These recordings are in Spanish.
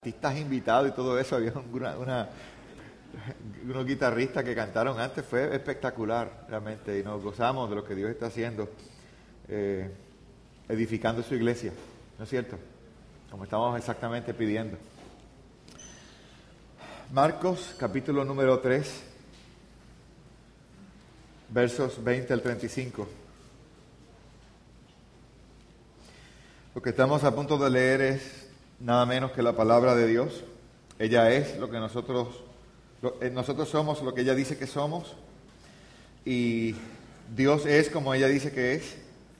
Artistas invitados y todo eso, había unos guitarristas que cantaron antes, fue espectacular realmente, y nos gozamos de lo que Dios está haciendo, edificando su iglesia, ¿no es cierto? Como estamos exactamente pidiendo. Marcos, capítulo número 3, versos 20 al 35. Lo que estamos a punto de leer es nada menos que la palabra de Dios. Ella es lo que nosotros somos lo que ella dice que somos, y Dios es como ella dice que es,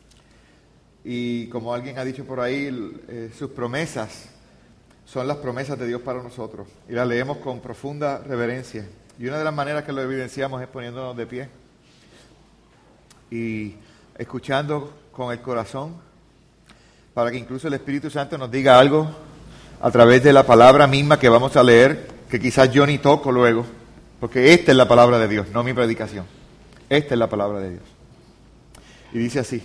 y como alguien ha dicho por ahí, sus promesas son las promesas de Dios para nosotros, y las leemos con profunda reverencia, y una de las maneras que lo evidenciamos es poniéndonos de pie y escuchando con el corazón, para que incluso el Espíritu Santo nos diga algo a través de la palabra misma que vamos a leer, que quizás yo ni toco luego, porque esta es la palabra de Dios, no mi predicación. Esta es la palabra de Dios. Y dice así: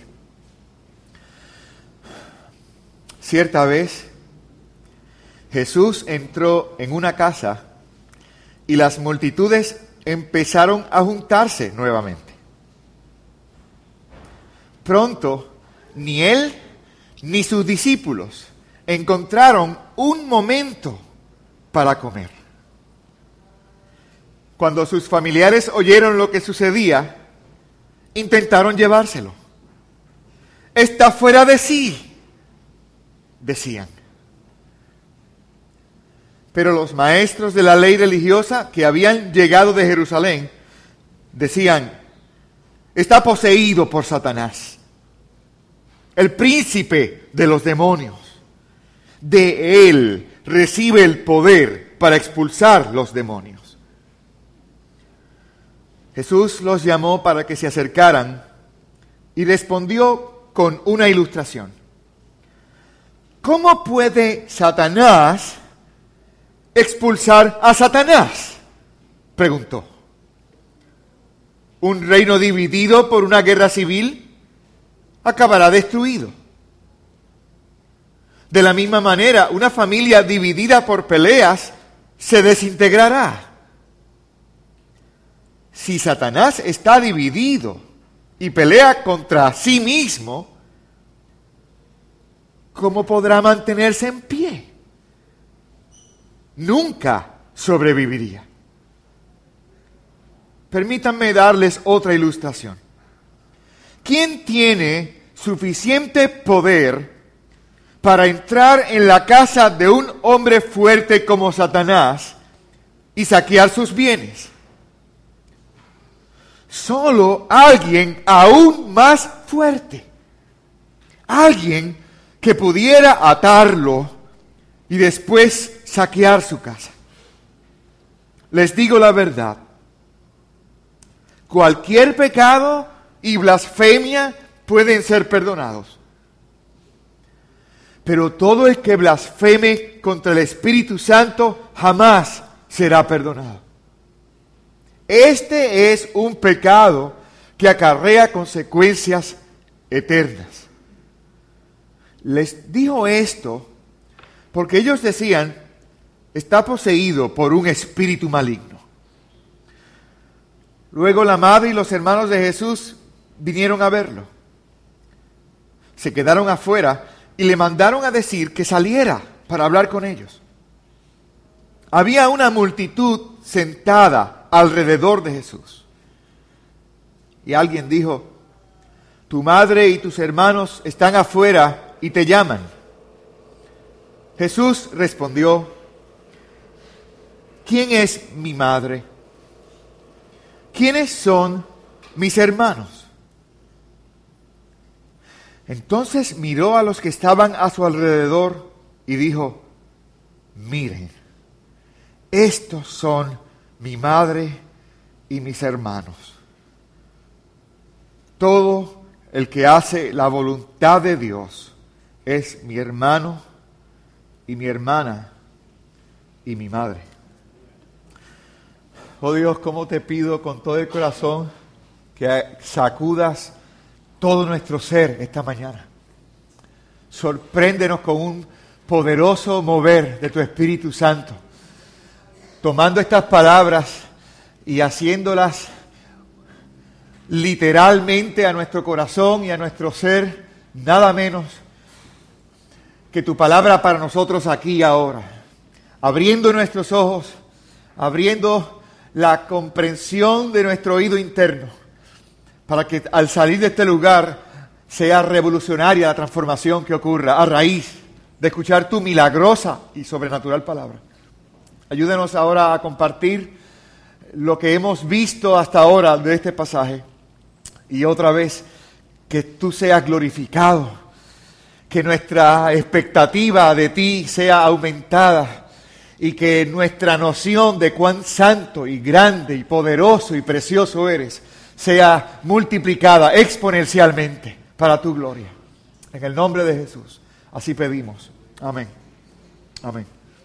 cierta vez Jesús entró en una casa y las multitudes empezaron a juntarse nuevamente. Pronto, ni él ni sus discípulos encontraron un momento para comer. Cuando sus familiares oyeron lo que sucedía, intentaron llevárselo. Está fuera de sí, decían. Pero los maestros de la ley religiosa que habían llegado de Jerusalén decían: está poseído por Satanás, el príncipe de los demonios. De él recibe el poder para expulsar los demonios. Jesús los llamó para que se acercaran y respondió con una ilustración. ¿Cómo puede Satanás expulsar a Satanás?, preguntó. ¿Un reino dividido por una guerra civil acabará destruido? De la misma manera, una familia dividida por peleas se desintegrará. Si Satanás está dividido y pelea contra sí mismo, ¿cómo podrá mantenerse en pie? Nunca sobreviviría. Permítanme darles otra ilustración. ¿Quién tiene suficiente poder para entrar en la casa de un hombre fuerte como Satanás y saquear sus bienes? Solo alguien aún más fuerte. Alguien que pudiera atarlo y después saquear su casa. Les digo la verdad. Cualquier pecado y blasfemia pueden ser perdonados. Pero todo el que blasfeme contra el Espíritu Santo jamás será perdonado. Este es un pecado que acarrea consecuencias eternas. Les dijo esto porque ellos decían: está poseído por un espíritu maligno. Luego la madre y los hermanos de Jesús vinieron a verlo. Se quedaron afuera y le mandaron a decir que saliera para hablar con ellos. Había una multitud sentada alrededor de Jesús. Y alguien dijo: tu madre y tus hermanos están afuera y te llaman. Jesús respondió: ¿quién es mi madre? ¿Quiénes son mis hermanos? Entonces miró a los que estaban a su alrededor y dijo: miren, estos son mi madre y mis hermanos. Todo el que hace la voluntad de Dios es mi hermano y mi hermana y mi madre. Oh Dios, cómo te pido con todo el corazón que sacudas todo nuestro ser esta mañana. Sorpréndenos con un poderoso mover de tu Espíritu Santo, tomando estas palabras y haciéndolas literalmente a nuestro corazón y a nuestro ser, nada menos que tu palabra para nosotros aquí y ahora, abriendo nuestros ojos, abriendo la comprensión de nuestro oído interno, para que al salir de este lugar sea revolucionaria la transformación que ocurra a raíz de escuchar tu milagrosa y sobrenatural palabra. Ayúdenos ahora a compartir lo que hemos visto hasta ahora de este pasaje. Y otra vez, que tú seas glorificado, que nuestra expectativa de ti sea aumentada y que nuestra noción de cuán santo y grande y poderoso y precioso eres sea multiplicada exponencialmente para tu gloria. En el nombre de Jesús, así pedimos. Amén. Amén.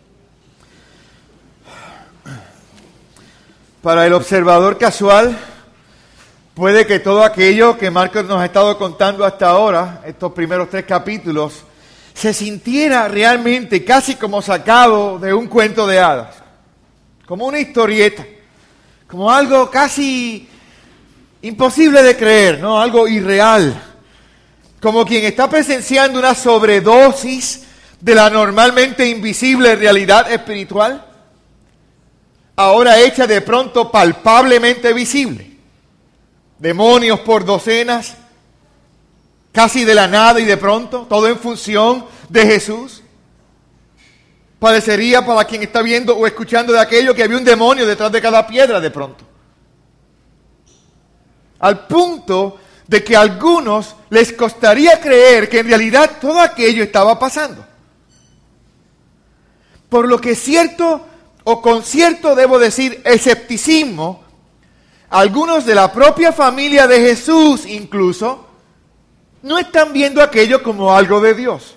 Para el observador casual, puede que todo aquello que Marcos nos ha estado contando hasta ahora, estos primeros 3 capítulos, se sintiera realmente casi como sacado de un cuento de hadas, como una historieta, como algo casi imposible de creer, ¿no? Algo irreal, como quien está presenciando una sobredosis de la normalmente invisible realidad espiritual, ahora hecha de pronto palpablemente visible. Demonios por docenas, casi de la nada y de pronto, todo en función de Jesús. Parecería para quien está viendo o escuchando de aquello que había un demonio detrás de cada piedra de pronto. Al punto de que a algunos les costaría creer que en realidad todo aquello estaba pasando. Por lo que cierto o con cierto, debo decir, escepticismo, algunos de la propia familia de Jesús incluso, no están viendo aquello como algo de Dios.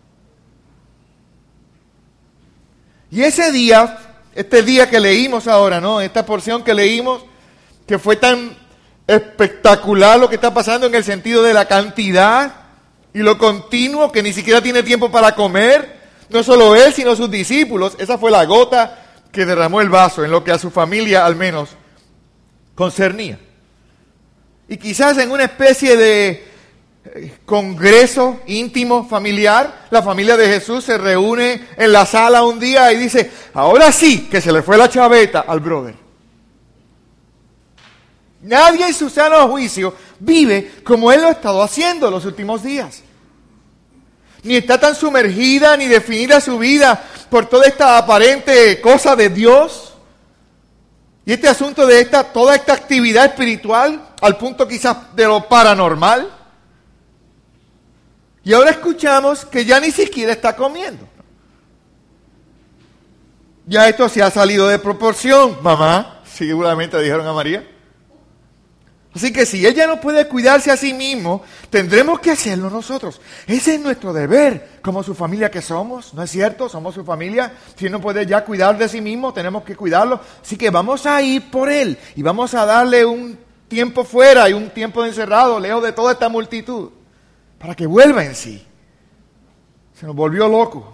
Y ese día, este día que leímos ahora, ¿no? Esta porción que leímos, que fue tan espectacular lo que está pasando en el sentido de la cantidad y lo continuo, que ni siquiera tiene tiempo para comer, no solo él, sino sus discípulos. Esa fue la gota que derramó el vaso, en lo que a su familia al menos concernía. Y quizás en una especie de congreso íntimo familiar, la familia de Jesús se reúne en la sala un día y dice, ahora sí que se le fue la chaveta al brother. Nadie en su sano juicio vive como él lo ha estado haciendo los últimos días. Ni está tan sumergida ni definida su vida por toda esta aparente cosa de Dios y este asunto de toda esta actividad espiritual al punto quizás de lo paranormal. Y ahora escuchamos que ya ni siquiera está comiendo. Ya esto se ha salido de proporción, mamá, seguramente dijeron a María. Así que si ella no puede cuidarse a sí mismo, tendremos que hacerlo nosotros. Ese es nuestro deber, como su familia que somos, ¿no es cierto? Somos su familia. Si él no puede ya cuidar de sí mismo, tenemos que cuidarlo. Así que vamos a ir por él y vamos a darle un tiempo fuera y un tiempo encerrado, lejos de toda esta multitud, para que vuelva en sí. Se nos volvió loco.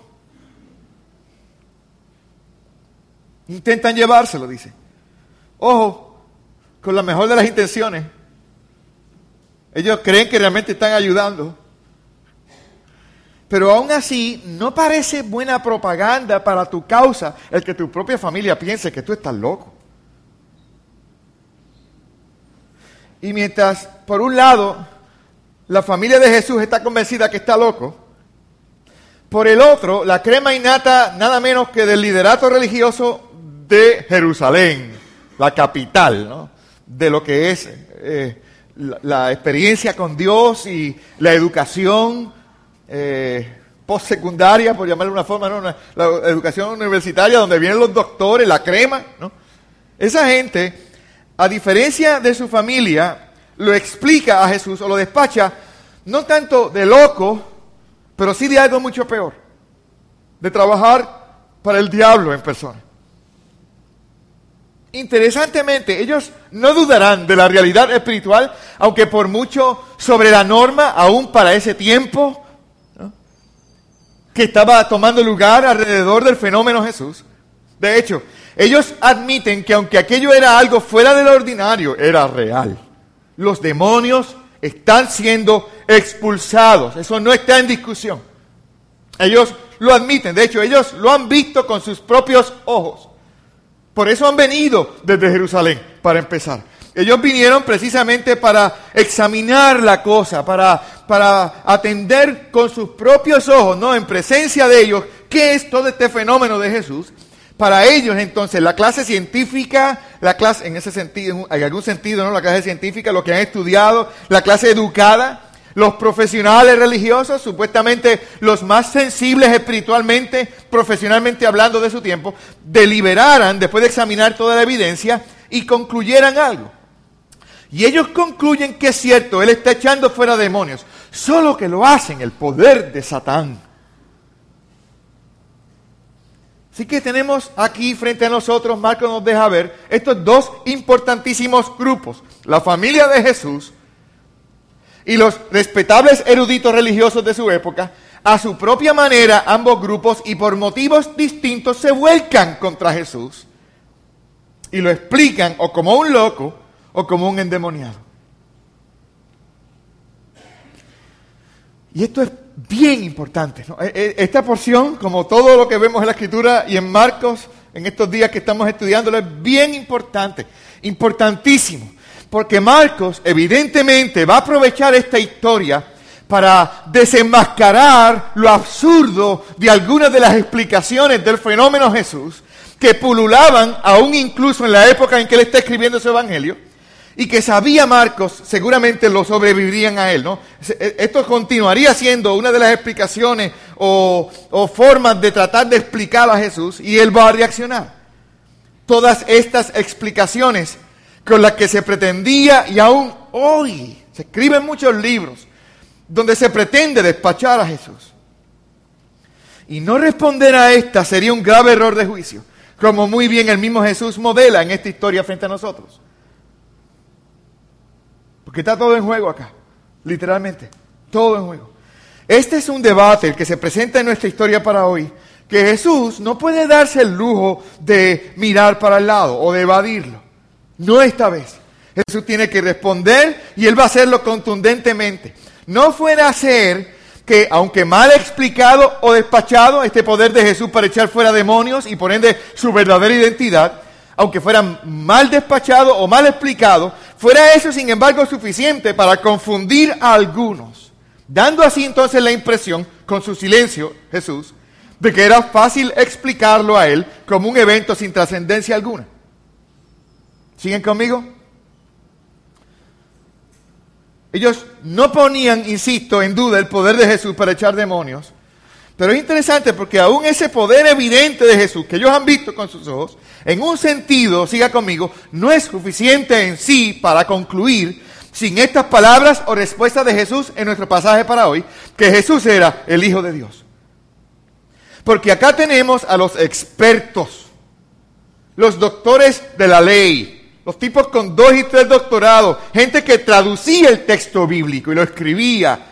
Intentan llevárselo, dice. Ojo, con la mejor de las intenciones. Ellos creen que realmente están ayudando. Pero aún así, no parece buena propaganda para tu causa el que tu propia familia piense que tú estás loco. Y mientras, por un lado, la familia de Jesús está convencida que está loco, por el otro, la crema innata nada menos que del liderato religioso de Jerusalén, la capital, ¿no?, de lo que es la experiencia con Dios y la educación postsecundaria, por llamarlo de una forma, ¿no?, la educación universitaria donde vienen los doctores, la crema, ¿no? Esa gente, a diferencia de su familia, lo explica a Jesús o lo despacha no tanto de loco, pero sí de algo mucho peor, de trabajar para el diablo en persona. Interesantemente, ellos no dudarán de la realidad espiritual, aunque por mucho sobre la norma, aún para ese tiempo, ¿no?, que estaba tomando lugar alrededor del fenómeno Jesús. De hecho, ellos admiten que aunque aquello era algo fuera de lo ordinario, era real. Los demonios están siendo expulsados. Eso no está en discusión. Ellos lo admiten. De hecho, ellos lo han visto con sus propios ojos. Por eso han venido desde Jerusalén, para empezar. Ellos vinieron precisamente para examinar la cosa, para atender con sus propios ojos, ¿no? En presencia de ellos, qué es todo este fenómeno de Jesús. Para ellos, entonces, la clase científica, la clase, en ese sentido, en algún sentido, ¿no? La clase científica, lo que han estudiado, la clase educada, los profesionales religiosos, supuestamente los más sensibles espiritualmente, profesionalmente hablando de su tiempo, deliberaran después de examinar toda la evidencia y concluyeran algo. Y ellos concluyen que es cierto, Él está echando fuera demonios, solo que lo hacen el poder de Satán. Así que tenemos aquí frente a nosotros, Marcos nos deja ver, estos dos importantísimos grupos, la familia de Jesús y los respetables eruditos religiosos de su época. A su propia manera, ambos grupos, y por motivos distintos, se vuelcan contra Jesús y lo explican o como un loco o como un endemoniado. Y esto es bien importante, ¿no? Esta porción, como todo lo que vemos en la Escritura y en Marcos, en estos días que estamos estudiándolo, es bien importante, importantísimo. Porque Marcos evidentemente va a aprovechar esta historia para desenmascarar lo absurdo de algunas de las explicaciones del fenómeno Jesús, que pululaban aún incluso en la época en que él está escribiendo su evangelio, y que sabía Marcos seguramente lo sobrevivirían a él, ¿no? Esto continuaría siendo una de las explicaciones o formas de tratar de explicar a Jesús, y él va a reaccionar. Todas estas explicaciones con las que se pretendía, y aún hoy se escriben muchos libros donde se pretende despachar a Jesús. Y no responder a esta sería un grave error de juicio, como muy bien el mismo Jesús modela en esta historia frente a nosotros. Porque está todo en juego acá, literalmente, todo en juego. Este es un debate, el que se presenta en nuestra historia para hoy, que Jesús no puede darse el lujo de mirar para el lado o de evadirlo. No esta vez. Jesús tiene que responder y Él va a hacerlo contundentemente. No fuera a ser que, aunque mal explicado o despachado, este poder de Jesús para echar fuera demonios y por ende su verdadera identidad, aunque fuera mal despachado o mal explicado, fuera eso sin embargo suficiente para confundir a algunos, dando así entonces la impresión, con su silencio, Jesús, de que era fácil explicarlo a Él como un evento sin trascendencia alguna. ¿Siguen conmigo? Ellos no ponían, insisto, en duda el poder de Jesús para echar demonios. Pero es interesante porque aún ese poder evidente de Jesús, que ellos han visto con sus ojos, en un sentido, siga conmigo, no es suficiente en sí para concluir, sin estas palabras o respuestas de Jesús en nuestro pasaje para hoy, que Jesús era el Hijo de Dios. Porque acá tenemos a los expertos, los doctores de la ley, los tipos con 2 y 3 doctorados, gente que traducía el texto bíblico y lo escribía,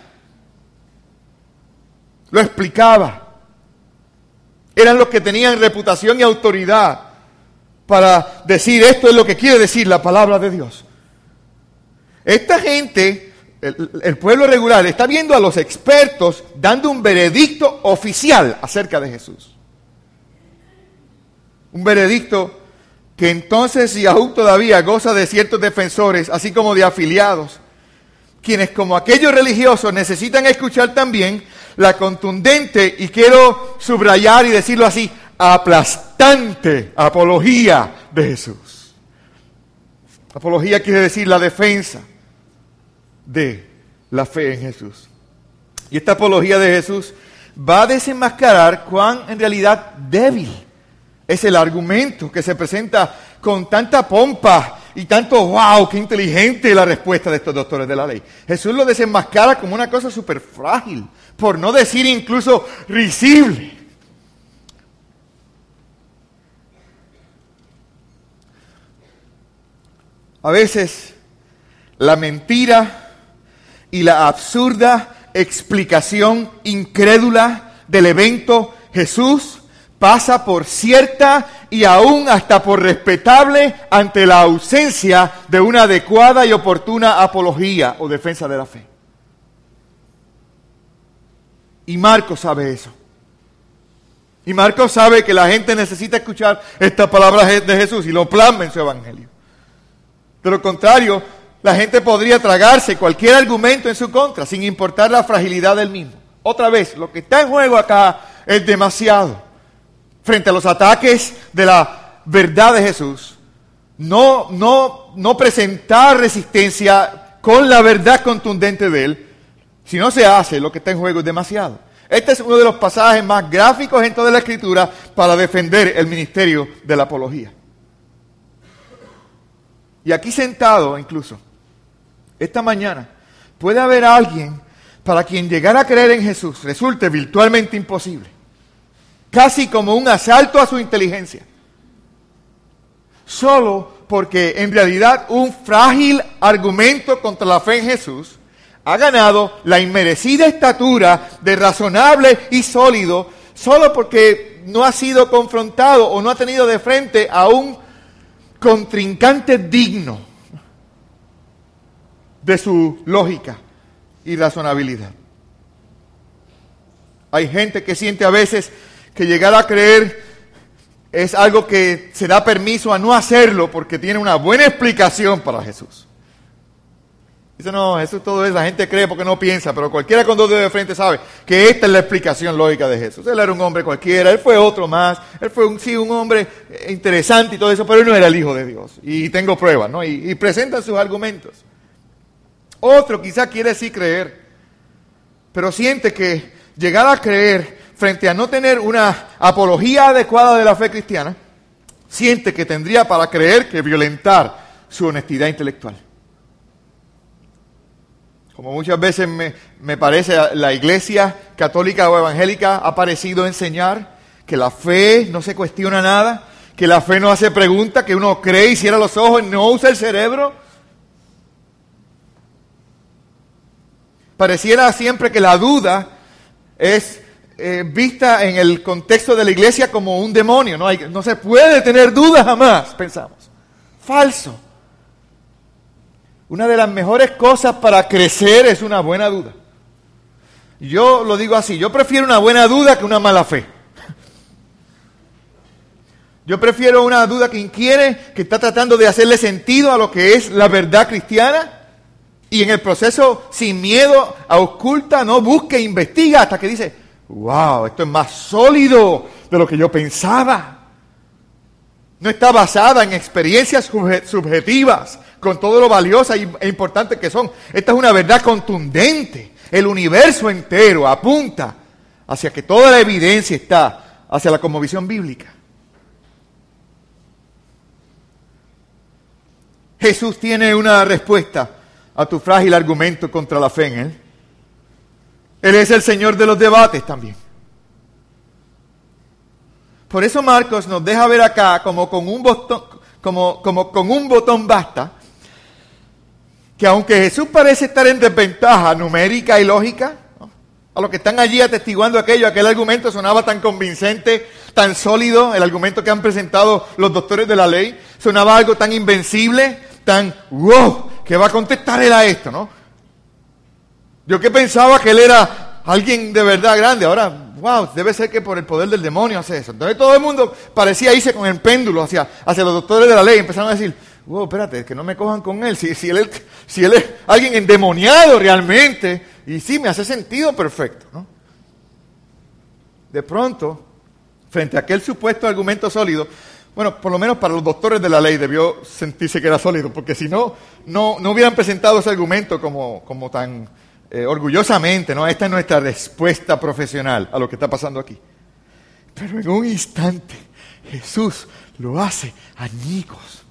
lo explicaba. Eran los que tenían reputación y autoridad para decir esto es lo que quiere decir la palabra de Dios. Esta gente, el pueblo regular, está viendo a los expertos dando un veredicto oficial acerca de Jesús. Un veredicto que entonces y aún todavía goza de ciertos defensores, así como de afiliados, quienes como aquellos religiosos necesitan escuchar también la contundente, y quiero subrayar y decirlo así, aplastante apología de Jesús. Apología quiere decir la defensa de la fe en Jesús. Y esta apología de Jesús va a desenmascarar cuán en realidad débil es el argumento que se presenta con tanta pompa y tanto wow, qué inteligente la respuesta de estos doctores de la ley. Jesús lo desenmascara como una cosa súper frágil, por no decir incluso risible. A veces la mentira y la absurda explicación incrédula del evento, Jesús pasa por cierta y aún hasta por respetable ante la ausencia de una adecuada y oportuna apología o defensa de la fe. Y Marcos sabe eso. Y Marcos sabe que la gente necesita escuchar estas palabras de Jesús y lo plasma en su evangelio. De lo contrario, la gente podría tragarse cualquier argumento en su contra, sin importar la fragilidad del mismo. Otra vez, lo que está en juego acá es demasiado. Frente a los ataques de la verdad de Jesús, no presentar resistencia con la verdad contundente de Él. Si no se hace, lo que está en juego es demasiado. Este es uno de los pasajes más gráficos en toda la Escritura para defender el ministerio de la apología. Y aquí sentado incluso, esta mañana, puede haber alguien para quien llegar a creer en Jesús resulte virtualmente imposible. Casi como un asalto a su inteligencia. Solo porque en realidad un frágil argumento contra la fe en Jesús ha ganado la inmerecida estatura de razonable y sólido, solo porque no ha sido confrontado o no ha tenido de frente a un contrincante digno de su lógica y razonabilidad. Hay gente que siente a veces que llegar a creer es algo que se da permiso a no hacerlo porque tiene una buena explicación para Jesús. Dice, no, eso todo es, la gente cree porque no piensa, pero cualquiera con dos dedos de frente sabe que esta es la explicación lógica de Jesús. Él era un hombre cualquiera, él fue otro más, él fue un hombre interesante y todo eso, pero él no era el Hijo de Dios. Y tengo pruebas, ¿no? Y presentan sus argumentos. Otro quizá quiere sí creer, pero siente que llegar a creer frente a no tener una apología adecuada de la fe cristiana, siente que tendría para creer que violentar su honestidad intelectual. Como muchas veces me parece, la iglesia católica o evangélica ha parecido enseñar que la fe no se cuestiona nada, que la fe no hace preguntas, que uno cree y cierra los ojos y no usa el cerebro. Pareciera siempre que la duda es vista en el contexto de la iglesia como un demonio. No se puede tener duda jamás, pensamos. Falso. Una de las mejores cosas para crecer es una buena duda. Yo lo digo así, yo prefiero una buena duda que una mala fe. Yo prefiero una duda que inquiere, que está tratando de hacerle sentido a lo que es la verdad cristiana, y en el proceso, sin miedo, ausculta, no busca, investiga, hasta que dice, wow, esto es más sólido de lo que yo pensaba. No está basada en experiencias subjetivas, con todo lo valiosa e importante que son. Esta es una verdad contundente. El universo entero apunta hacia que toda la evidencia está hacia la cosmovisión bíblica. Jesús tiene una respuesta a tu frágil argumento contra la fe en Él. Él es el Señor de los debates también. Por eso Marcos nos deja ver acá como con un botón basta, que aunque Jesús parece estar en desventaja numérica y lógica, ¿no?, a los que están allí atestiguando aquel argumento sonaba tan convincente, tan sólido, el argumento que han presentado los doctores de la ley, sonaba algo tan invencible, tan wow, que va a contestar él a esto, ¿no? Yo que pensaba que él era alguien de verdad grande, ahora, wow, debe ser que por el poder del demonio hace eso. Entonces todo el mundo parecía irse con el péndulo hacia los doctores de la ley, empezaron a decir, wow, espérate, que no me cojan con él, si él es alguien endemoniado realmente, y sí, me hace sentido perfecto, ¿no? De pronto, frente a aquel supuesto argumento sólido, bueno, por lo menos para los doctores de la ley debió sentirse que era sólido, porque si no hubieran presentado ese argumento como tan orgullosamente, ¿no? Esta es nuestra respuesta profesional a lo que está pasando aquí. Pero en un instante, Jesús lo hace añicos.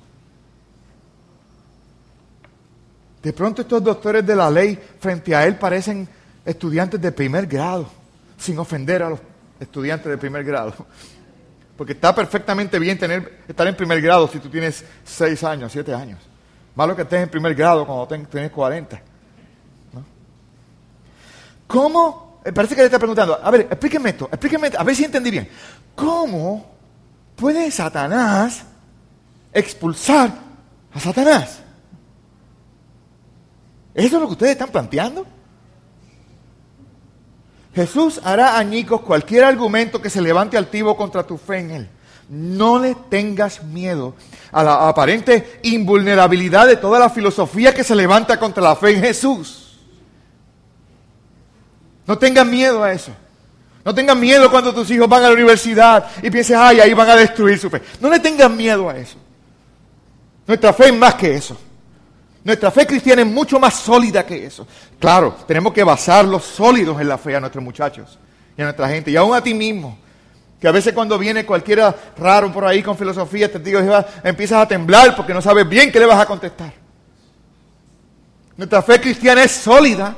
De pronto estos doctores de la ley frente a él parecen estudiantes de primer grado, sin ofender a los estudiantes de primer grado. Porque está perfectamente bien estar en primer grado si tú tienes 6 años, 7 años. Malo que estés en primer grado cuando tienes 40. ¿No? ¿Cómo Parece que le está preguntando, a ver, explíqueme esto, a ver si entendí bien. ¿Cómo puede Satanás expulsar a Satanás? ¿Eso es lo que ustedes están planteando? Jesús hará añicos cualquier argumento que se levante altivo contra tu fe en Él. No le tengas miedo a la aparente invulnerabilidad de toda la filosofía que se levanta contra la fe en Jesús. No tengas miedo a eso. No tengas miedo cuando tus hijos van a la universidad y pienses, ay, ahí van a destruir su fe. No le tengas miedo a eso. Nuestra fe es más que eso. Nuestra fe cristiana es mucho más sólida que eso. Claro, tenemos que basarlos sólidos en la fe a nuestros muchachos y a nuestra gente. Y aún a ti mismo, que a veces cuando viene cualquiera raro por ahí con filosofía, te digo, empiezas a temblar porque no sabes bien qué le vas a contestar. Nuestra fe cristiana es sólida.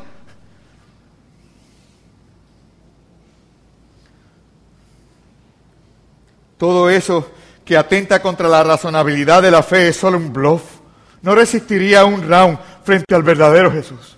Todo eso que atenta contra la razonabilidad de la fe es solo un bluff. No resistiría un round frente al verdadero Jesús.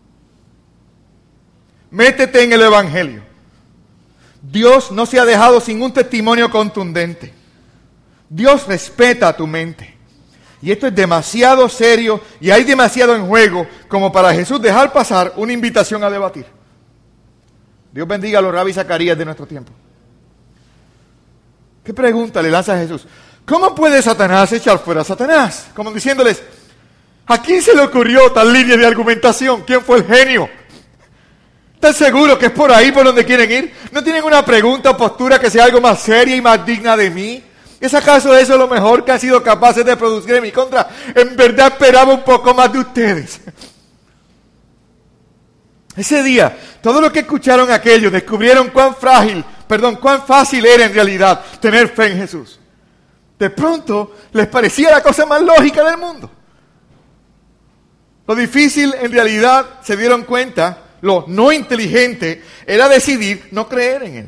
Métete en el Evangelio. Dios no se ha dejado sin un testimonio contundente. Dios respeta tu mente. Y esto es demasiado serio y hay demasiado en juego como para Jesús dejar pasar una invitación a debatir. Dios bendiga a los rabis Zacarías de nuestro tiempo. ¿Qué pregunta le lanza a Jesús? ¿Cómo puede Satanás echar fuera a Satanás? Como diciéndoles, ¿a quién se le ocurrió tal línea de argumentación? ¿Quién fue el genio? ¿Están seguros que es por ahí por donde quieren ir? ¿No tienen una pregunta o postura que sea algo más seria y más digna de mí? ¿Es acaso eso lo mejor que han sido capaces de producir en mi contra? En verdad esperaba un poco más de ustedes. Ese día, todos los que escucharon aquello descubrieron cuán fácil era en realidad tener fe en Jesús. De pronto, les parecía la cosa más lógica del mundo. Lo difícil, en realidad, se dieron cuenta, lo no inteligente, era decidir no creer en Él.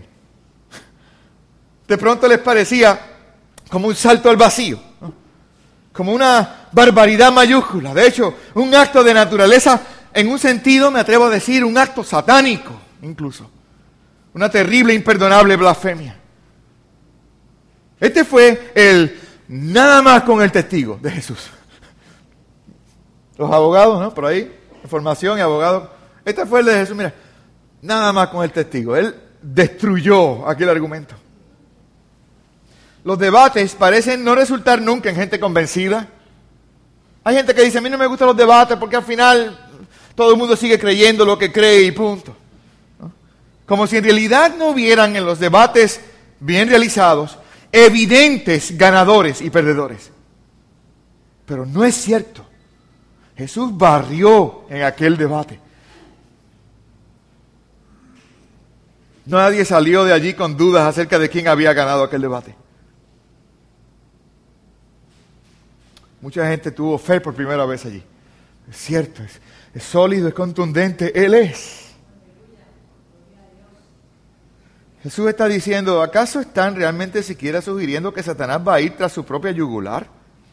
De pronto les parecía como un salto al vacío, ¿no? Como una barbaridad mayúscula. De hecho, un acto de naturaleza, en un sentido, me atrevo a decir, un acto satánico, incluso. Una terrible, imperdonable blasfemia. Este fue el nada más con el testigo de Jesús. Los abogados, ¿no? Por ahí, formación y abogados. Este fue el de Jesús, mira, nada más con el testigo. Él destruyó aquel argumento. Los debates parecen no resultar nunca en gente convencida. Hay gente que dice, a mí no me gustan los debates porque al final todo el mundo sigue creyendo lo que cree y punto. ¿No? Como si en realidad no hubieran en los debates bien realizados evidentes ganadores y perdedores. Pero no es cierto. Jesús barrió en aquel debate. Nadie salió de allí con dudas acerca de quién había ganado aquel debate. Mucha gente tuvo fe por primera vez allí. Es cierto, es sólido, es contundente. Él es. Jesús está diciendo, ¿acaso están realmente siquiera sugiriendo que Satanás va a ir tras su propia yugular?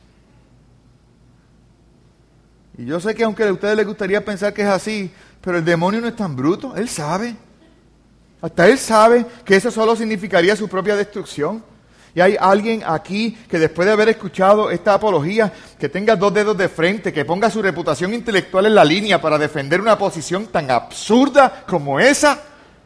Y yo sé que aunque a ustedes les gustaría pensar que es así, pero el demonio no es tan bruto. Él sabe. Hasta él sabe que eso solo significaría su propia destrucción. Y hay alguien aquí que después de haber escuchado esta apología, que tenga 2 dedos de frente, que ponga su reputación intelectual en la línea para defender una posición tan absurda como esa.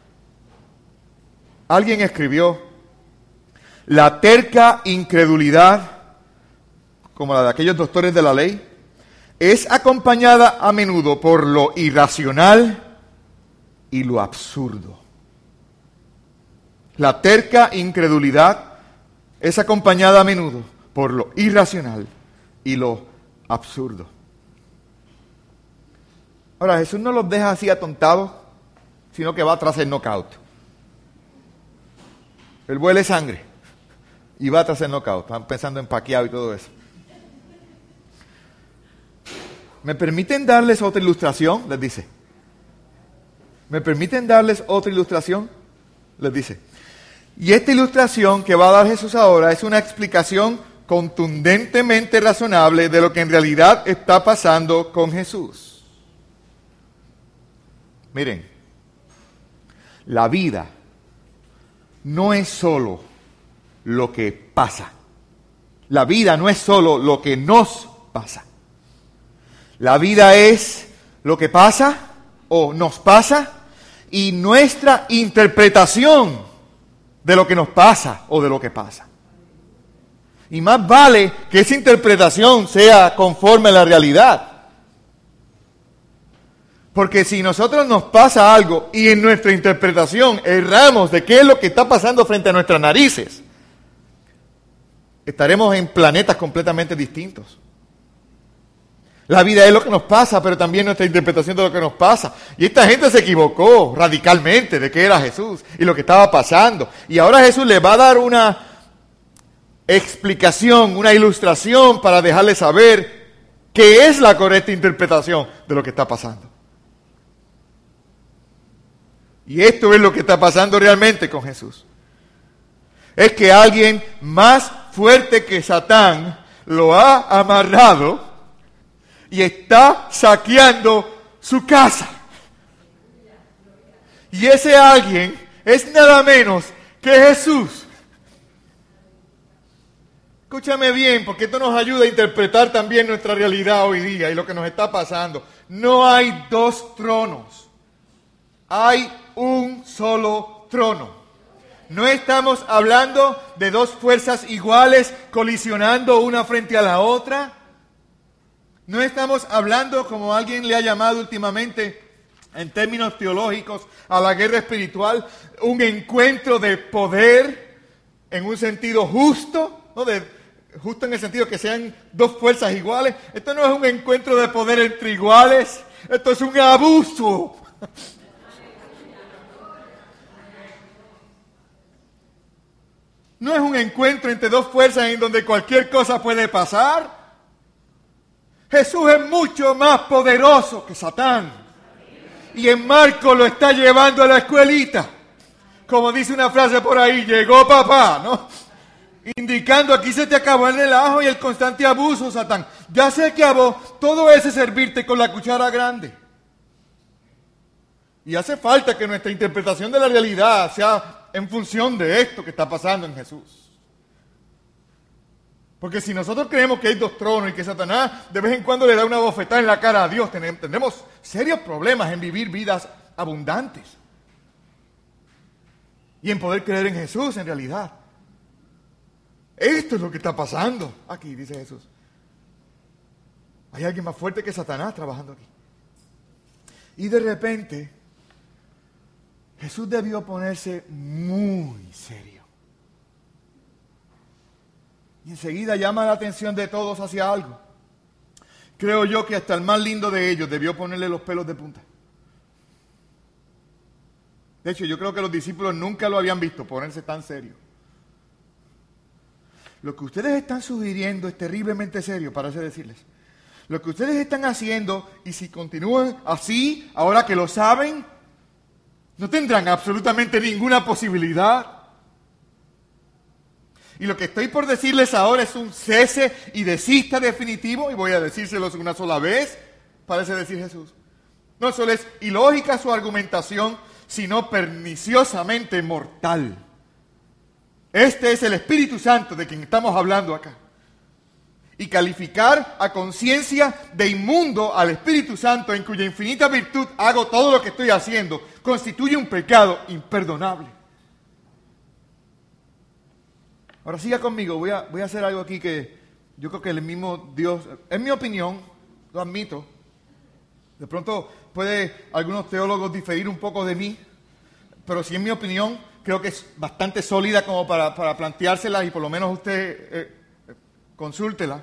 Alguien escribió, la terca incredulidad, como la de aquellos doctores de la ley, es acompañada a menudo por lo irracional y lo absurdo. La terca incredulidad es acompañada a menudo por lo irracional y lo absurdo. Ahora, Jesús no los deja así atontados, sino que va tras el knockout. Él huele sangre y va tras el knockout. Están pensando en Pacquiao y todo eso. ¿Me permiten darles otra ilustración? Les dice. ¿Me permiten darles otra ilustración? Les dice. Y esta ilustración que va a dar Jesús ahora es una explicación contundentemente razonable de lo que en realidad está pasando con Jesús. Miren, La vida no es solo lo que pasa. La vida no es solo lo que nos pasa. La vida es lo que pasa o nos pasa y nuestra interpretación de lo que nos pasa o de lo que pasa. Y más vale que esa interpretación sea conforme a la realidad. Porque si nosotros nos pasa algo y en nuestra interpretación erramos de qué es lo que está pasando frente a nuestras narices, estaremos en planetas completamente distintos. La vida es lo que nos pasa, pero también nuestra interpretación de lo que nos pasa. Y esta gente se equivocó radicalmente de qué era Jesús y lo que estaba pasando. Y ahora Jesús les va a dar una explicación, una ilustración para dejarles saber qué es la correcta interpretación de lo que está pasando. Y esto es lo que está pasando realmente con Jesús. Es que alguien más fuerte que Satán lo ha amarrado y está saqueando su casa. Y ese alguien es nada menos que Jesús. Escúchame bien, porque esto nos ayuda a interpretar también nuestra realidad hoy día y lo que nos está pasando. No hay dos tronos. Hay un solo trono. No estamos hablando de dos fuerzas iguales colisionando una frente a la otra. No estamos hablando, como alguien le ha llamado últimamente, en términos teológicos, a la guerra espiritual, un encuentro de poder en un sentido justo, ¿no? Justo en el sentido que sean dos fuerzas iguales. Esto no es un encuentro de poder entre iguales, esto es un abuso. No es un encuentro entre dos fuerzas en donde cualquier cosa puede pasar. Jesús es mucho más poderoso que Satán. Y en Marcos lo está llevando a la escuelita. Como dice una frase por ahí, llegó papá, ¿no? Indicando, aquí se te acabó el relajo y el constante abuso, Satán. Ya se acabó todo ese servirte con la cuchara grande. Y hace falta que nuestra interpretación de la realidad sea en función de esto que está pasando en Jesús. Porque si nosotros creemos que hay dos tronos y que Satanás de vez en cuando le da una bofetada en la cara a Dios, tendremos serios problemas en vivir vidas abundantes. Y en poder creer en Jesús en realidad. Esto es lo que está pasando aquí, dice Jesús. Hay alguien más fuerte que Satanás trabajando aquí. Y de repente, Jesús debió ponerse muy serio. Y enseguida llama la atención de todos hacia algo. Creo yo que hasta el más lindo de ellos debió ponerle los pelos de punta. De hecho, yo creo que los discípulos nunca lo habían visto ponerse tan serio. Lo que ustedes están sugiriendo es terriblemente serio, parece decirles. Lo que ustedes están haciendo, y si continúan así, ahora que lo saben, no tendrán absolutamente ninguna posibilidad. Y lo que estoy por decirles ahora es un cese y desista definitivo, y voy a decírselos una sola vez, parece decir Jesús. No solo es ilógica su argumentación, sino perniciosamente mortal. Este es el Espíritu Santo de quien estamos hablando acá. Y calificar a conciencia de inmundo al Espíritu Santo, en cuya infinita virtud hago todo lo que estoy haciendo, constituye un pecado imperdonable. Ahora siga conmigo, voy a hacer algo aquí que yo creo que el mismo Dios, en mi opinión, lo admito, de pronto puede algunos teólogos diferir un poco de mí, pero si en mi opinión creo que es bastante sólida como para planteársela y por lo menos usted consúltela.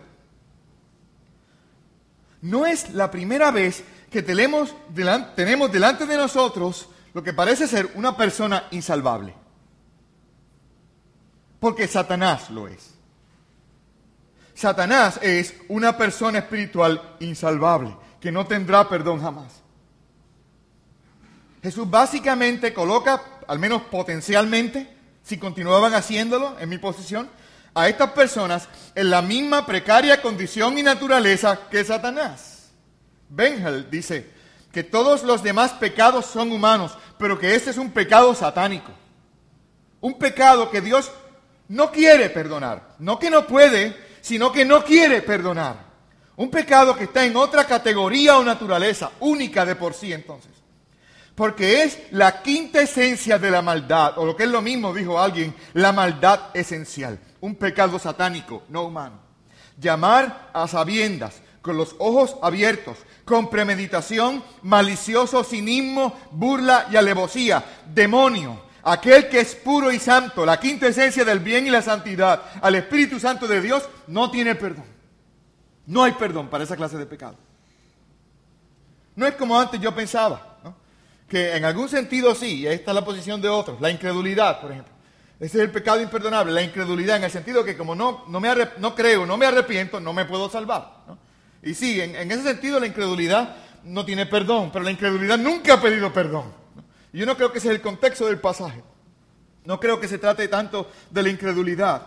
No es la primera vez que tenemos delante de nosotros lo que parece ser una persona insalvable. Porque Satanás lo es. Satanás es una persona espiritual insalvable, que no tendrá perdón jamás. Jesús básicamente coloca, al menos potencialmente, si continuaban haciéndolo, en mi posición, a estas personas en la misma precaria condición y naturaleza que Satanás. Bengel dice que todos los demás pecados son humanos, pero que este es un pecado satánico. Un pecado que Dios no quiere perdonar. No que no puede, sino que no quiere perdonar. Un pecado que está en otra categoría o naturaleza, única de por sí entonces. Porque es la quinta esencia de la maldad, o lo que es lo mismo, dijo alguien, la maldad esencial. Un pecado satánico, no humano. Llamar a sabiendas, con los ojos abiertos, con premeditación, malicioso cinismo, burla y alevosía, demonio, aquel que es puro y santo, la quinta esencia del bien y la santidad, al Espíritu Santo de Dios, no tiene perdón. No hay perdón para esa clase de pecado. No es como antes yo pensaba, ¿no? Que en algún sentido sí, y ahí está la posición de otros, la incredulidad, por ejemplo. Ese es el pecado imperdonable, la incredulidad, en el sentido que como no creo, no me arrepiento, no me puedo salvar, ¿no? Y sí, en ese sentido la incredulidad no tiene perdón, pero la incredulidad nunca ha pedido perdón, ¿no? Y yo no creo que ese es el contexto del pasaje. No creo que se trate tanto de la incredulidad,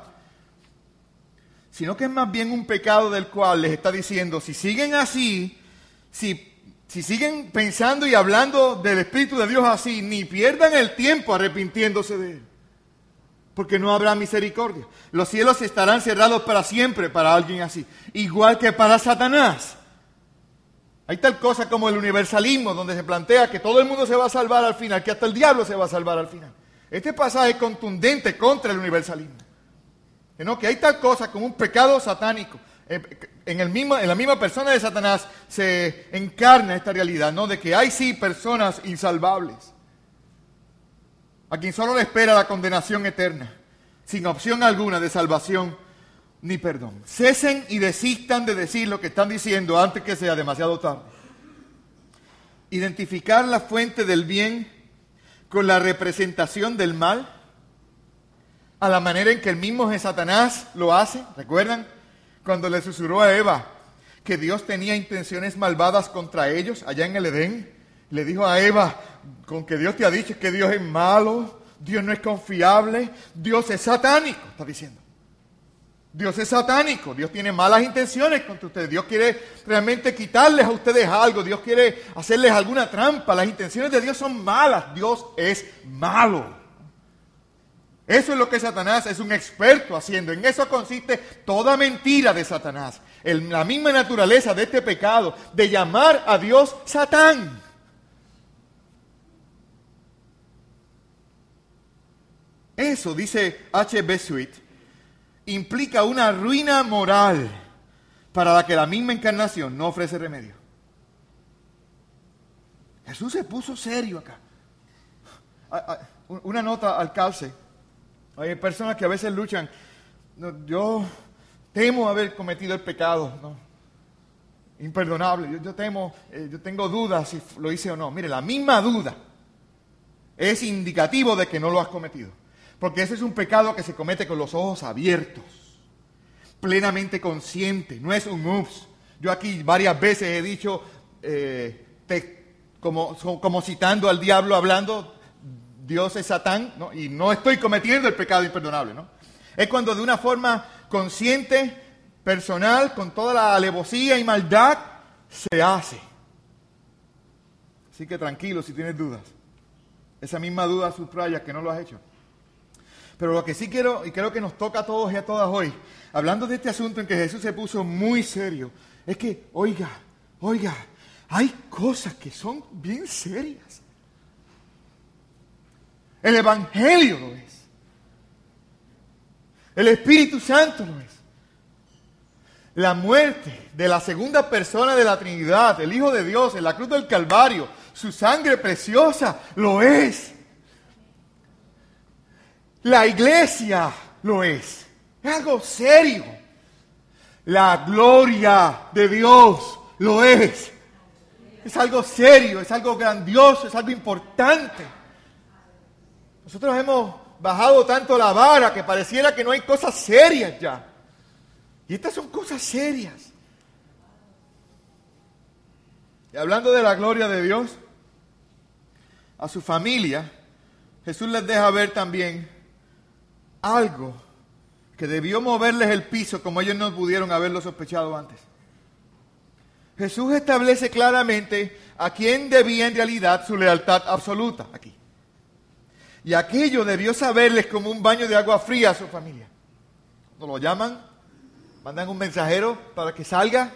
sino que es más bien un pecado del cual les está diciendo, si siguen así, si siguen pensando y hablando del Espíritu de Dios así, ni pierdan el tiempo arrepintiéndose de Él, porque no habrá misericordia. Los cielos estarán cerrados para siempre para alguien así, igual que para Satanás. Hay tal cosa como el universalismo, donde se plantea que todo el mundo se va a salvar al final, que hasta el diablo se va a salvar al final. Este pasaje es contundente contra el universalismo. ¿No? Que hay tal cosa como un pecado satánico. En la misma persona de Satanás se encarna esta realidad, ¿no? De que hay sí personas insalvables, a quien solo le espera la condenación eterna, sin opción alguna de salvación ni perdón. Cesen y desistan de decir lo que están diciendo antes que sea demasiado tarde. Identificar la fuente del bien con la representación del mal, a la manera en que el mismo Satanás lo hace. ¿Recuerdan? Cuando le susurró a Eva que Dios tenía intenciones malvadas contra ellos allá en el Edén. Le dijo a Eva, con que Dios te ha dicho que Dios es malo, Dios no es confiable, Dios es satánico, está diciendo. Dios es satánico, Dios tiene malas intenciones contra ustedes, Dios quiere realmente quitarles a ustedes algo, Dios quiere hacerles alguna trampa, las intenciones de Dios son malas, Dios es malo. Eso es lo que Satanás es un experto haciendo. En eso consiste toda mentira de Satanás. La misma naturaleza de este pecado, de llamar a Dios Satán. Eso, dice H.B. Sweet, implica una ruina moral para la que la misma encarnación no ofrece remedio. Jesús se puso serio acá. Una nota al calce. Hay personas que a veces luchan. No, yo temo haber cometido el pecado, ¿no? Imperdonable. Yo tengo dudas si lo hice o no. Mire, la misma duda es indicativo de que no lo has cometido. Porque ese es un pecado que se comete con los ojos abiertos, plenamente consciente. No es un ups. Yo aquí varias veces he dicho, como citando al diablo hablando, Dios es Satán, ¿no? Y no estoy cometiendo el pecado imperdonable, ¿no? Es cuando de una forma consciente, personal, con toda la alevosía y maldad, se hace. Así que tranquilo si tienes dudas. Esa misma duda subraya que no lo has hecho. Pero lo que sí quiero, y creo que nos toca a todos y a todas hoy, hablando de este asunto en que Jesús se puso muy serio, es que, oiga, hay cosas que son bien serias. El Evangelio lo es. El Espíritu Santo lo es. La muerte de la segunda persona de la Trinidad, el Hijo de Dios, en la cruz del Calvario, su sangre preciosa, lo es. La iglesia lo es. Es algo serio. La gloria de Dios lo es. Es algo serio, es algo grandioso, es algo importante. Nosotros hemos bajado tanto la vara que pareciera que no hay cosas serias ya. Y estas son cosas serias. Y hablando de la gloria de Dios, a su familia, Jesús les deja ver también algo que debió moverles el piso como ellos no pudieron haberlo sospechado antes. Jesús establece claramente a quién debía en realidad su lealtad absoluta aquí. Y aquello debió saberles como un baño de agua fría a su familia. Cuando lo llaman, mandan un mensajero para que salga.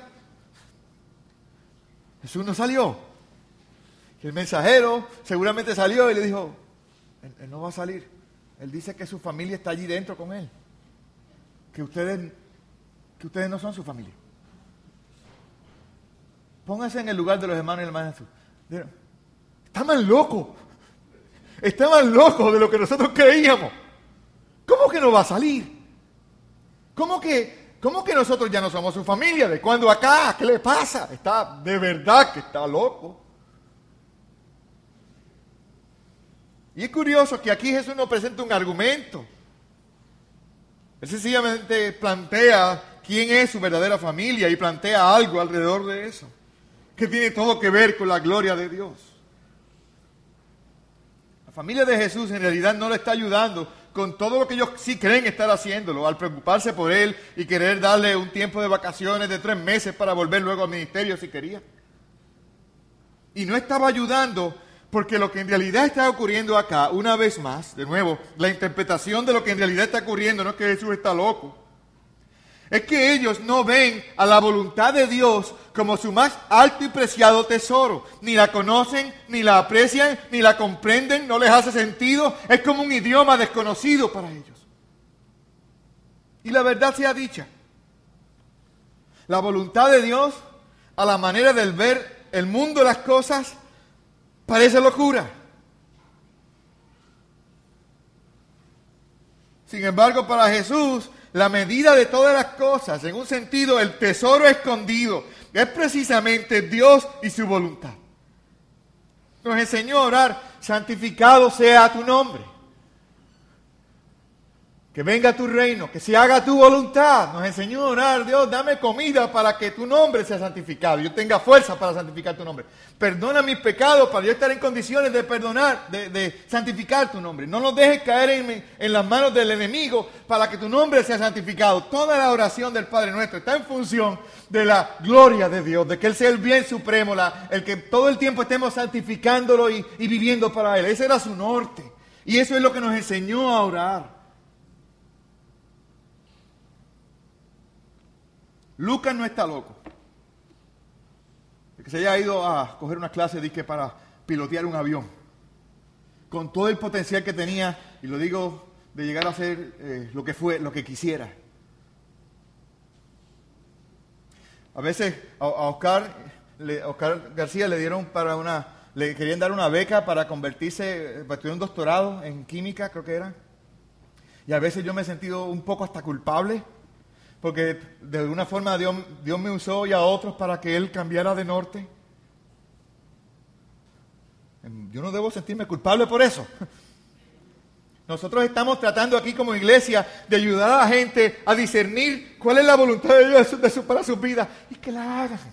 Jesús no salió. Y el mensajero seguramente salió y le dijo, él no va a salir. Él dice que su familia está allí dentro con él. Que ustedes no son su familia. Pónganse en el lugar de los hermanos y hermanas de Jesús. Está más loco. Está más loco de lo que nosotros creíamos. ¿Cómo que no va a salir? ¿Cómo que nosotros ya no somos su familia? ¿De cuándo acá? ¿Qué le pasa? Está de verdad que está loco. Y es curioso que aquí Jesús nos presenta un argumento. Él sencillamente plantea quién es su verdadera familia y plantea algo alrededor de eso, que tiene todo que ver con la gloria de Dios. La familia de Jesús en realidad no le está ayudando con todo lo que ellos sí creen estar haciéndolo, al preocuparse por él y querer darle un tiempo de vacaciones de 3 meses para volver luego al ministerio si quería. Y no estaba ayudando porque lo que en realidad está ocurriendo acá, una vez más, de nuevo, la interpretación de lo que en realidad está ocurriendo no es que Jesús está loco. Es que ellos no ven a la voluntad de Dios como su más alto y preciado tesoro. Ni la conocen, ni la aprecian, ni la comprenden, no les hace sentido. Es como un idioma desconocido para ellos. Y la verdad sea dicha. La voluntad de Dios, a la manera de ver el mundo, las cosas, parece locura. Sin embargo, para Jesús, la medida de todas las cosas, en un sentido, el tesoro escondido, es precisamente Dios y su voluntad. Nos enseñó a orar, santificado sea tu nombre. Que venga tu reino, que se haga tu voluntad. Nos enseñó a orar, Dios, dame comida para que tu nombre sea santificado. Yo tenga fuerza para santificar tu nombre. Perdona mis pecados para yo estar en condiciones de perdonar, de santificar tu nombre. No nos dejes caer en las manos del enemigo para que tu nombre sea santificado. Toda la oración del Padre Nuestro está en función de la gloria de Dios, de que Él sea el bien supremo, el que todo el tiempo estemos santificándolo y viviendo para Él. Ese era su norte. Y eso es lo que nos enseñó a orar. Lucas no está loco. Que se haya ido a coger una clase para pilotear un avión. Con todo el potencial que tenía, y lo digo, de llegar a ser lo que quisiera. A veces a Oscar García le querían dar una beca para convertirse, para estudiar un doctorado en química, creo que era. Y a veces yo me he sentido un poco hasta culpable. Porque de alguna forma Dios me usó y a otros para que Él cambiara de norte. Yo no debo sentirme culpable por eso. Nosotros estamos tratando aquí como iglesia de ayudar a la gente a discernir cuál es la voluntad de Dios para sus vidas y que la hagan.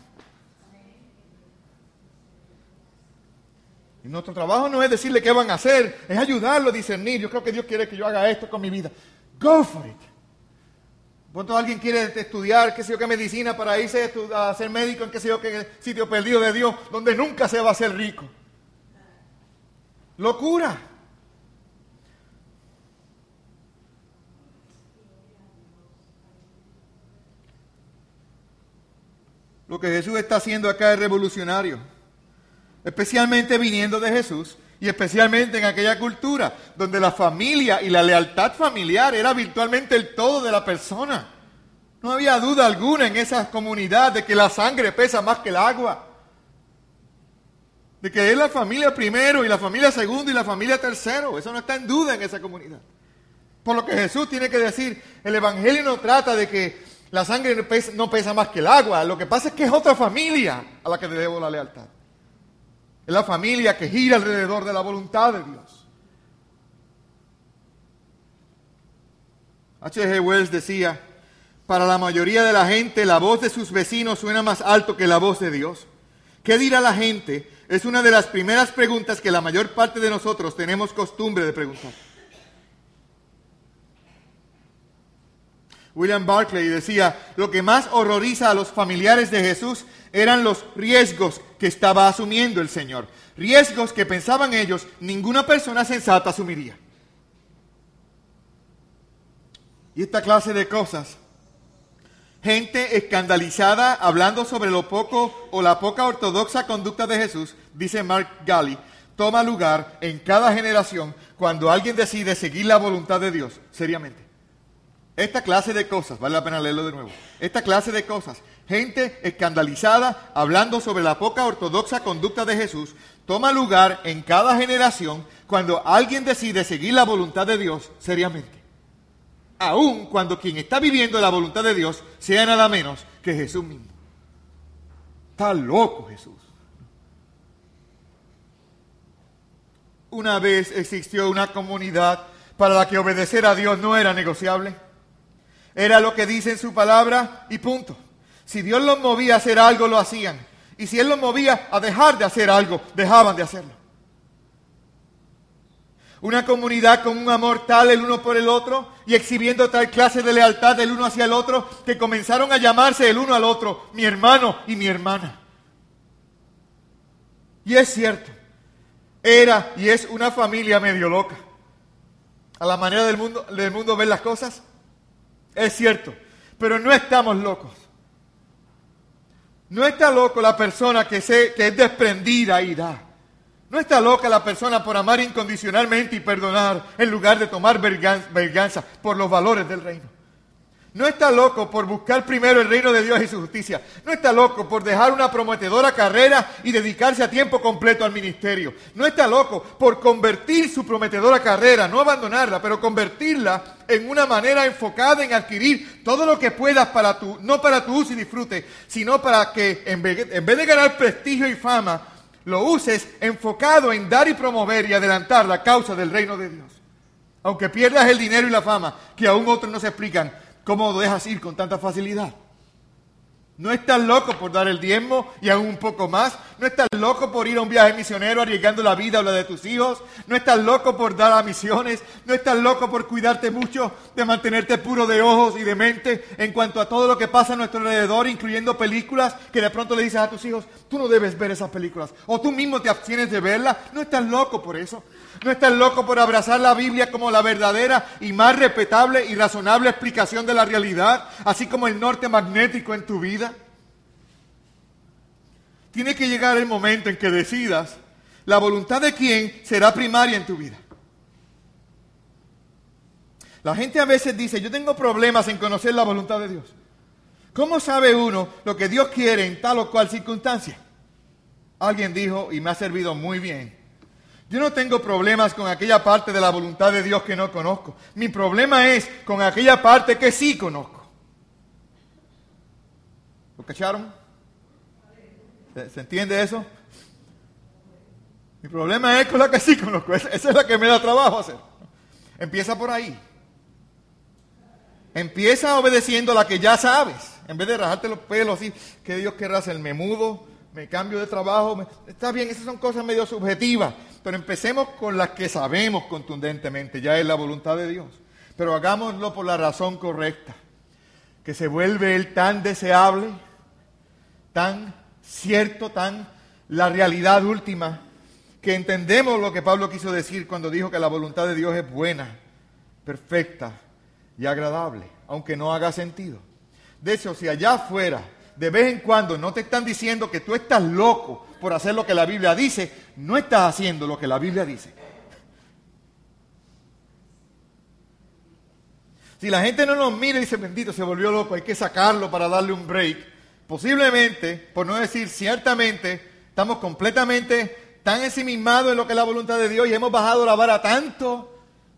Y nuestro trabajo no es decirle qué van a hacer, es ayudarlo a discernir. Yo creo que Dios quiere que yo haga esto con mi vida. Go for it. ¿Cuánto alguien quiere estudiar, qué sé yo, qué medicina para irse a ser médico en qué sé yo, qué sitio perdido de Dios, donde nunca se va a hacer rico? ¡Locura! Lo que Jesús está haciendo acá es revolucionario, especialmente viniendo de Jesús y especialmente en aquella cultura donde la familia y la lealtad familiar era virtualmente el todo de la persona. No había duda alguna en esa comunidad de que la sangre pesa más que el agua, de que es la familia primero y la familia segundo y la familia tercero. Eso no está en duda en esa comunidad. Por lo que Jesús tiene que decir, el Evangelio no trata de que la sangre no pesa más que el agua. Lo que pasa es que es otra familia a la que le debo la lealtad. Es la familia que gira alrededor de la voluntad de Dios. H.G. Wells decía, para la mayoría de la gente la voz de sus vecinos suena más alto que la voz de Dios. ¿Qué dirá la gente? Es una de las primeras preguntas que la mayor parte de nosotros tenemos costumbre de preguntar. William Barclay, decía, lo que más horroriza a los familiares de Jesús eran los riesgos que estaba asumiendo el Señor. Riesgos que pensaban ellos, ninguna persona sensata asumiría. Y esta clase de cosas, gente escandalizada hablando sobre lo poco o la poca ortodoxa conducta de Jesús, dice Mark Galli, toma lugar en cada generación cuando alguien decide seguir la voluntad de Dios seriamente. Esta clase de cosas, vale la pena leerlo de nuevo, esta clase de cosas, gente escandalizada hablando sobre la poca ortodoxa conducta de Jesús, toma lugar en cada generación cuando alguien decide seguir la voluntad de Dios seriamente. Aun cuando quien está viviendo la voluntad de Dios sea nada menos que Jesús mismo. Está loco Jesús. Una vez existió una comunidad para la que obedecer a Dios no era negociable. Era lo que dice en su palabra y punto. Si Dios los movía a hacer algo, lo hacían. Y si Él los movía a dejar de hacer algo, dejaban de hacerlo. Una comunidad con un amor tal el uno por el otro y exhibiendo tal clase de lealtad del uno hacia el otro que comenzaron a llamarse el uno al otro mi hermano y mi hermana. Y es cierto, era y es una familia medio loca. A la manera del mundo ver las cosas, es cierto, pero no estamos locos. No está loco la persona que es desprendida y da. No está loca la persona por amar incondicionalmente y perdonar en lugar de tomar venganza por los valores del reino. No está loco por buscar primero el reino de Dios y su justicia. No está loco por dejar una prometedora carrera y dedicarse a tiempo completo al ministerio. No está loco por convertir su prometedora carrera, no abandonarla, pero convertirla en una manera enfocada en adquirir todo lo que puedas no para tu uso y disfrute, sino para que en vez de ganar prestigio y fama, lo uses enfocado en dar y promover y adelantar la causa del reino de Dios. Aunque pierdas el dinero y la fama, que aún otros no se explican cómo lo dejas ir con tanta facilidad. No estás loco por dar el diezmo y aún un poco más. No estás loco por ir a un viaje misionero arriesgando la vida o la de tus hijos. No estás loco por dar a misiones. No estás loco por cuidarte mucho de mantenerte puro de ojos y de mente en cuanto a todo lo que pasa a nuestro alrededor, incluyendo películas que de pronto le dices a tus hijos, tú no debes ver esas películas. O tú mismo te abstienes de verlas. No estás loco por eso. No estás loco por abrazar la Biblia como la verdadera y más respetable y razonable explicación de la realidad, así como el norte magnético en tu vida. Tiene que llegar el momento en que decidas la voluntad de quién será primaria en tu vida. La gente a veces dice, yo tengo problemas en conocer la voluntad de Dios. ¿Cómo sabe uno lo que Dios quiere en tal o cual circunstancia? Alguien dijo, y me ha servido muy bien, yo no tengo problemas con aquella parte de la voluntad de Dios que no conozco. Mi problema es con aquella parte que sí conozco. ¿Lo cacharon? ¿Se entiende eso? Mi problema es con la que sí conozco. Esa es la que me da trabajo hacer. Empieza por ahí. Empieza obedeciendo a la que ya sabes. En vez de rajarte los pelos así, que Dios querrá hacer, me mudo, me cambio de trabajo. Está bien, esas son cosas medio subjetivas. Pero empecemos con las que sabemos contundentemente. Ya es la voluntad de Dios. Pero hagámoslo por la razón correcta. Que se vuelve Él tan deseable, tan cierto, tan la realidad última, que entendemos lo que Pablo quiso decir cuando dijo que la voluntad de Dios es buena, perfecta y agradable, aunque no haga sentido. De hecho, si allá afuera, de vez en cuando, no te están diciendo que tú estás loco por hacer lo que la Biblia dice, no estás haciendo lo que la Biblia dice. Si la gente no nos mira y dice, bendito, se volvió loco, hay que sacarlo para darle un break, posiblemente, por no decir ciertamente, estamos completamente tan ensimismados en lo que es la voluntad de Dios y hemos bajado la vara tanto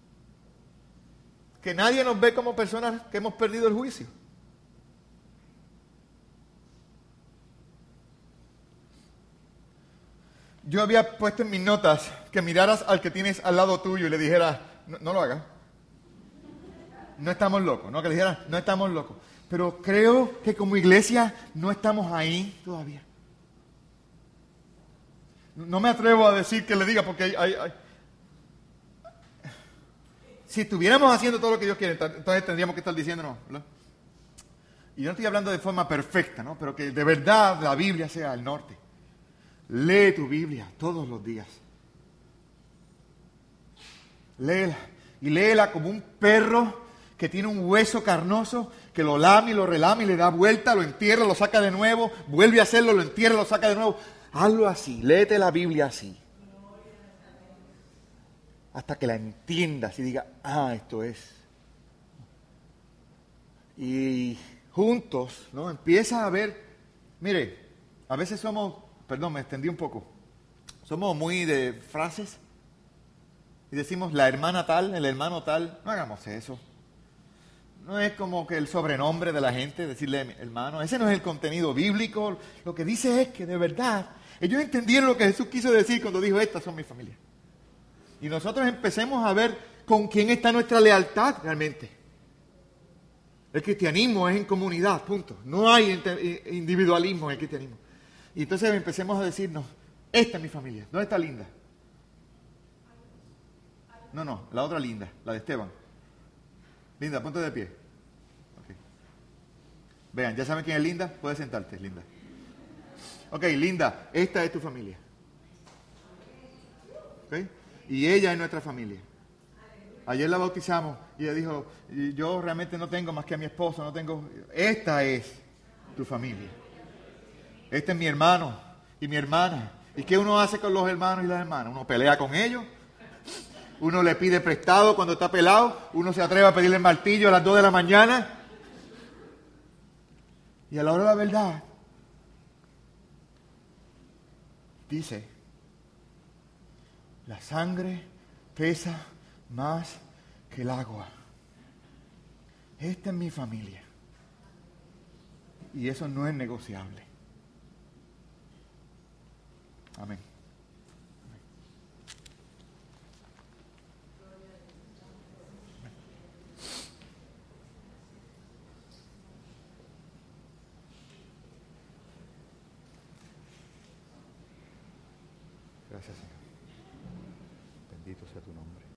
que nadie nos ve como personas que hemos perdido el juicio. Yo había puesto en mis notas que miraras al que tienes al lado tuyo y le dijeras, no lo hagas. No estamos locos, ¿no? Que le dijeras, no estamos locos. Pero creo que como iglesia no estamos ahí todavía. No me atrevo a decir que le diga porque si estuviéramos haciendo todo lo que Dios quiere, entonces tendríamos que estar diciendo no, ¿verdad? Y yo no estoy hablando de forma perfecta, ¿no? Pero que de verdad la Biblia sea el norte. Lee tu Biblia todos los días. Léela. Y léela como un perro que tiene un hueso carnoso, que lo lame y lo relame y le da vuelta, lo entierra, lo saca de nuevo, vuelve a hacerlo, lo entierra, lo saca de nuevo. Hazlo así, léete la Biblia así. Hasta que la entiendas y digas, esto es. Y juntos, ¿no? Empieza a ver, mire, a veces somos, perdón, me extendí un poco, somos muy de frases y decimos la hermana tal, el hermano tal, no hagamos eso. No es como que el sobrenombre de la gente, decirle hermano, ese no es el contenido bíblico, lo que dice es que de verdad, ellos entendieron lo que Jesús quiso decir cuando dijo, estas son mis familias. Y nosotros empecemos a ver con quién está nuestra lealtad realmente. El cristianismo es en comunidad, punto. No hay individualismo en el cristianismo. Y entonces empecemos a decirnos, esta es mi familia. ¿Dónde está Linda? No, la otra Linda, la de Esteban. Linda, ponte de pie. Okay. Vean, ¿ya saben quién es Linda? Puedes sentarte, Linda. Ok, Linda, esta es tu familia. ¿Okay? Y ella es nuestra familia. Ayer la bautizamos y ella dijo, yo realmente no tengo más que a mi esposo, no tengo... Esta es tu familia. Este es mi hermano y mi hermana. ¿Y qué uno hace con los hermanos y las hermanas? Uno pelea con ellos. Uno le pide prestado cuando está pelado. Uno se atreve a pedirle el martillo a las 2 de la mañana. Y a la hora de la verdad, dice, la sangre pesa más que el agua. Esta es mi familia. Y eso no es negociable. Amén. Gracias, Señor. Bendito sea tu nombre.